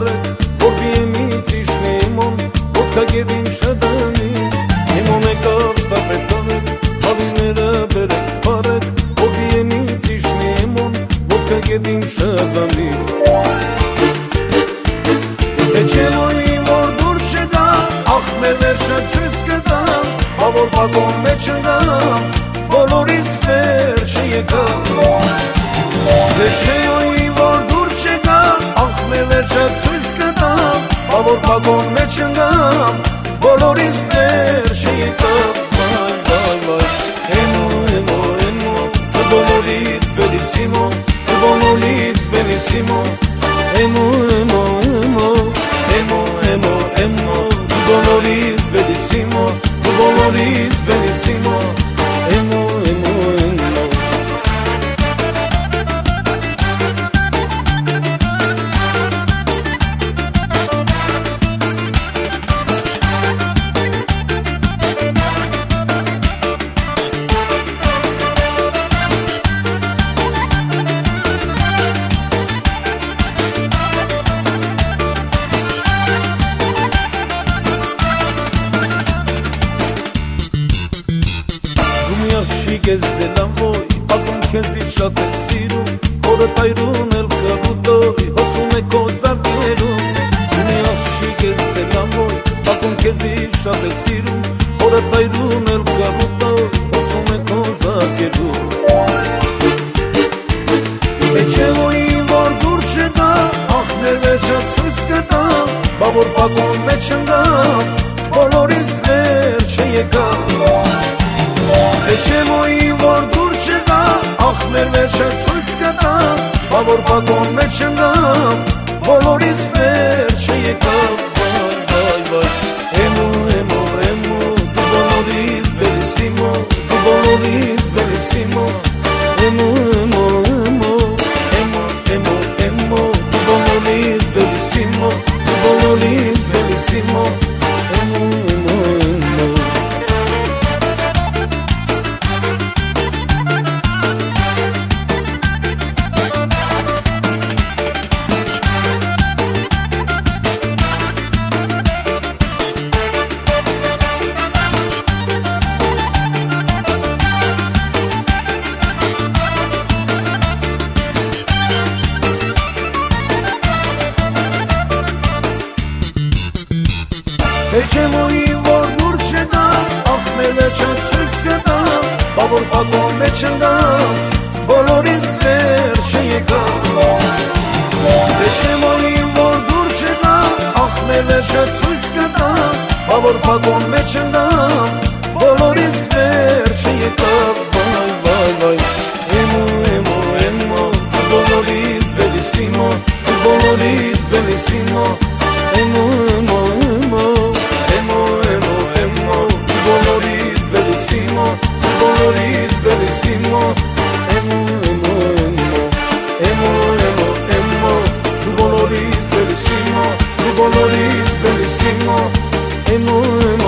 barek, Obiemici šnemon, Otkagedin šadani, Nemon եկավ ստապետանեք, Խավիները բերեք բարեք, Obiemici šnemon, Otkagedin šadani Eçevoyi որ դուր չգա, ախ մեր վերջը ցույց կտա, Որ բակոն մեջ ընկամ, բոլորից վերջը եկավ Eçevoyi որ դուր չգա, ախ մեր վերջը ցույց կտա, Որ բակոն մեջ ընկամ, բոլորից վերջը եկավ Emo, emo, emo, բոլորից բելիսիմո, բոլորից բելիսիմո Emo, emo, emo, emo, emo, emo, բոլորից բելիսիմո, բոլորից բելիսիմո Emo, emo, emo Գեզելան ոյ, ակում քեզից շատ եմ սիրում Որը տայրուն էլ կղուտոյ, հոսում է քո զավերում Ունի ասշի գեզելան ոյ, ակում քեզից շատ եմ սիրում Որը տայրուն էլ կղուտոյ, հոսում է քո զավերում Էչևոյի որ դուր չգա, ախ մեր վերջը ցույց կտա Որ բակոն մեջ ընկամ, բոլորից վերջը եկավ Էչևոյի որ դուր չգա, ախ մեր վերջը ցույց կտա Որ բակոն մեջ ընկամ, բոլորից վերջը եկավ Emo, emo, emo, դու բոլորից բելիսիմո, դու բոլորից բելիսիմո Emo, emo, emo, emo, emo, emo, դու բոլորից բելիսիմո, դու բոլորից բելիսիմո Emo, emo, emo Էչևոյի որ դուր չգա, ախ մեր վերջը ցույց կտա Որ բակոն մեջ ընկամ, բոլորից վերջը եկավ Էչևոյի որ դուր չգա, ախ մեր վերջը ցույց կտա Որ բակոն մեջ ընկամ, բոլորից վերջը եկավ Emo, emo, emo, բոլորից բելիսիմո, բոլորից բելիսիմո Emo, emo, emo Emo, emo, emo, բոլորից բելիսիմո, բոլորից բելիսիմո Emo, emo, emo, emo, emo, emo, բոլորից բելիսիմո, բոլորից բելիսիմո Emo, emo